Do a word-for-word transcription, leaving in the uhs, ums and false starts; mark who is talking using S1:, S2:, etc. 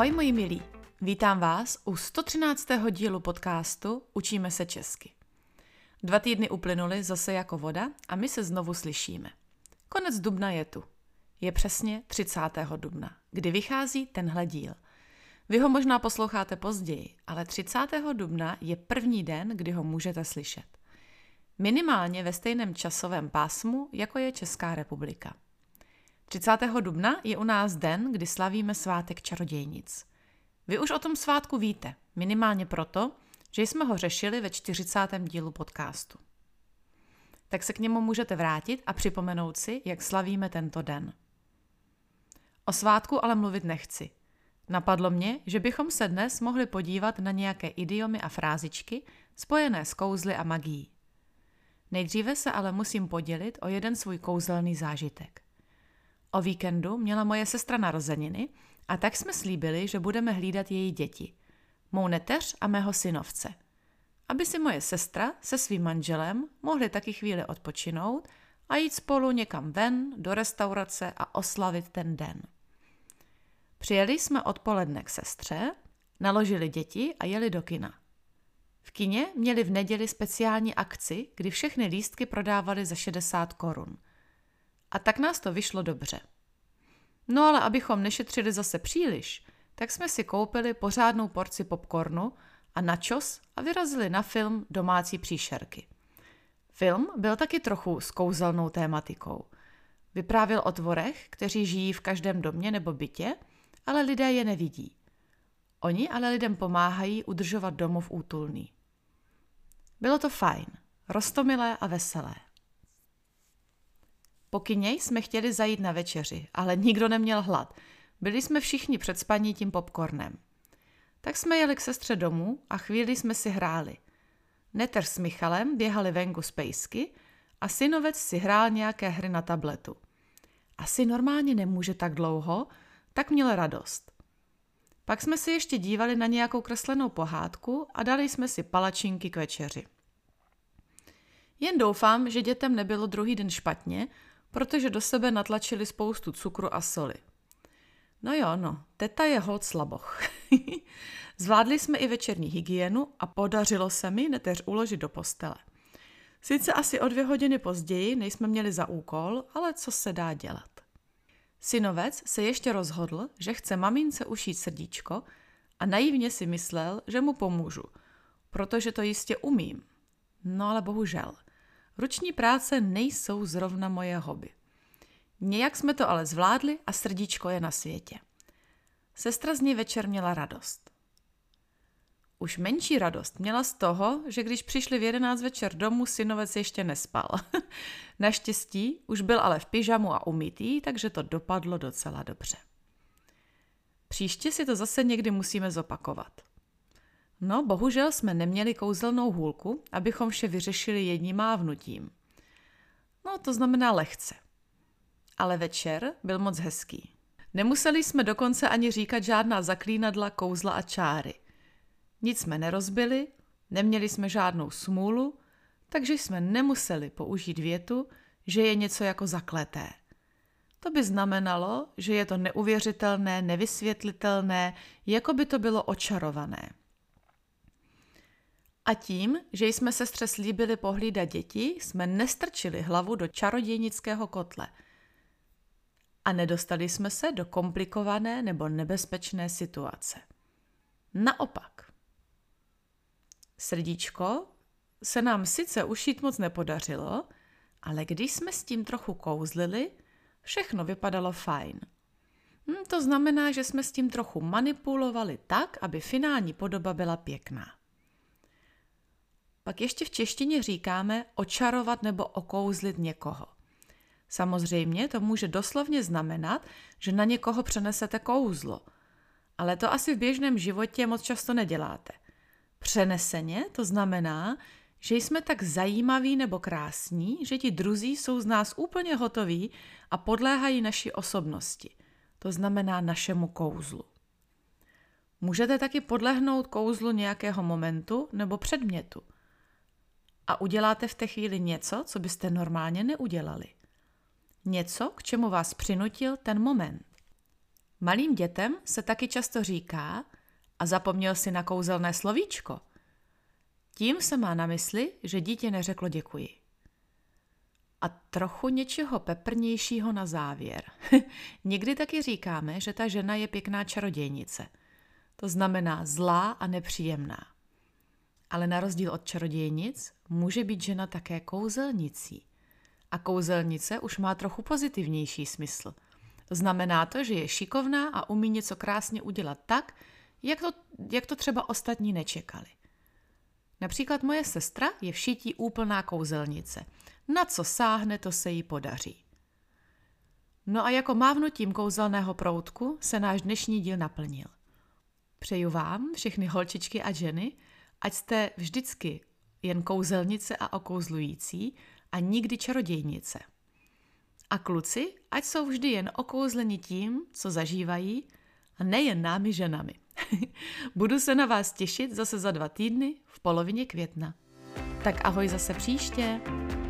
S1: Ahoj moji milí, vítám vás u sto třináctého dílu podcastu Učíme se česky. Dva týdny uplynuly zase jako voda a my se znovu slyšíme. Konec dubna je tu. Je přesně třicátého dubna, kdy vychází tenhle díl. Vy ho možná posloucháte později, ale třicátého dubna je první den, kdy ho můžete slyšet. Minimálně ve stejném časovém pásmu, jako je Česká republika. třicátého dubna je u nás den, kdy slavíme svátek čarodějnic. Vy už o tom svátku víte, minimálně proto, že jsme ho řešili ve čtyřicátém dílu podcastu. Tak se k němu můžete vrátit a připomenout si, jak slavíme tento den. O svátku ale mluvit nechci. Napadlo mě, že bychom se dnes mohli podívat na nějaké idiomy a frázičky spojené s kouzly a magií. Nejdříve se ale musím podělit o jeden svůj kouzelný zážitek. O víkendu měla moje sestra narozeniny a tak jsme slíbili, že budeme hlídat její děti, mou neteř a mého synovce, aby si moje sestra se svým manželem mohli taky chvíli odpočinout a jít spolu někam ven, do restaurace a oslavit ten den. Přijeli jsme odpoledne k sestře, naložili děti a jeli do kina. V kině měli v neděli speciální akci, kdy všechny lístky prodávali za šedesát korun. A tak nás to vyšlo dobře. No ale abychom nešetřili zase příliš, tak jsme si koupili pořádnou porci popcornu a nachos a vyrazili na film Domácí příšerky. Film byl taky trochu s kouzelnou tématikou. Vyprávěl o tvorech, kteří žijí v každém domě nebo bytě, ale lidé je nevidí. Oni ale lidem pomáhají udržovat domov útulný. Bylo to fajn, roztomilé a veselé. Po kině jsme chtěli zajít na večeři, ale nikdo neměl hlad. Byli jsme všichni před spaní tím popcornem. Tak jsme jeli k sestře domů a chvíli jsme si hráli. Neteř s Michalem běhali venku z pejsky a synovec si hrál nějaké hry na tabletu. Asi normálně nemůže tak dlouho, tak měl radost. Pak jsme si ještě dívali na nějakou kreslenou pohádku a dali jsme si palačinky k večeři. Jen doufám, že dětem nebylo druhý den špatně, protože do sebe natlačili spoustu cukru a soli. No jo, no, teta je holt slaboch. Zvládli jsme i večerní hygienu a podařilo se mi neteř uložit do postele. Sice asi o dvě hodiny později, než jsme měli za úkol, ale co se dá dělat. Synovec se ještě rozhodl, že chce mamince ušít srdíčko a naivně si myslel, že mu pomůžu, protože to jistě umím. No ale bohužel. Ruční práce nejsou zrovna moje hobby. Nějak jsme to ale zvládli a srdíčko je na světě. Sestra z něj večer měla radost. Už menší radost měla z toho, že když přišli v jedenáct večer domů, synovec ještě nespal. Naštěstí už byl ale v pyžamu a umytý, takže to dopadlo docela dobře. Příště si to zase někdy musíme zopakovat. No, bohužel jsme neměli kouzelnou hůlku, abychom vše vyřešili jedním mávnutím. No, to znamená lehce. Ale večer byl moc hezký. Nemuseli jsme dokonce ani říkat žádná zaklínadla, kouzla a čáry. Nic jsme nerozbili, neměli jsme žádnou smůlu, takže jsme nemuseli použít větu, že je něco jako zakleté. To by znamenalo, že je to neuvěřitelné, nevysvětlitelné, jako by to bylo očarované. A tím, že jsme sestře slíbili pohlídat děti, jsme nestrčili hlavu do čarodějnického kotle. A nedostali jsme se do komplikované nebo nebezpečné situace. Naopak. Srdíčko se nám sice ušít moc nepodařilo, ale když jsme s tím trochu kouzlili, všechno vypadalo fajn. Hm, to znamená, že jsme s tím trochu manipulovali tak, aby finální podoba byla pěkná. Pak ještě v češtině říkáme očarovat nebo okouzlit někoho. Samozřejmě to může doslovně znamenat, že na někoho přenesete kouzlo, ale to asi v běžném životě moc často neděláte. Přeneseně to znamená, že jsme tak zajímaví nebo krásní, že ti druzí jsou z nás úplně hotoví a podléhají naší osobnosti, to znamená našemu kouzlu. Můžete taky podlehnout kouzlu nějakého momentu nebo předmětu. A uděláte v té chvíli něco, co byste normálně neudělali. Něco, k čemu vás přinutil ten moment. Malým dětem se taky často říká a zapomněl si na kouzelné slovíčko. Tím se má na mysli, že dítě neřeklo děkuji. A trochu něčeho peprnějšího na závěr. Někdy taky říkáme, že ta žena je pěkná čarodějnice. To znamená zlá a nepříjemná. Ale na rozdíl od čarodějnic může být žena také kouzelnicí. A kouzelnice už má trochu pozitivnější smysl. Znamená to, že je šikovná a umí něco krásně udělat tak, jak to, jak to třeba ostatní nečekali. Například moje sestra je v šití úplná kouzelnice. Na co sáhne, to se jí podaří. No a jako mávnutím kouzelného proutku se náš dnešní díl naplnil. Přeju vám, všechny holčičky a ženy, ať jste vždycky jen kouzelnice a okouzlující a nikdy čarodějnice. A kluci, ať jsou vždy jen okouzleni tím, co zažívají, a nejen námi ženami. Budu se na vás těšit zase za dva týdny v polovině května. Tak ahoj zase příště.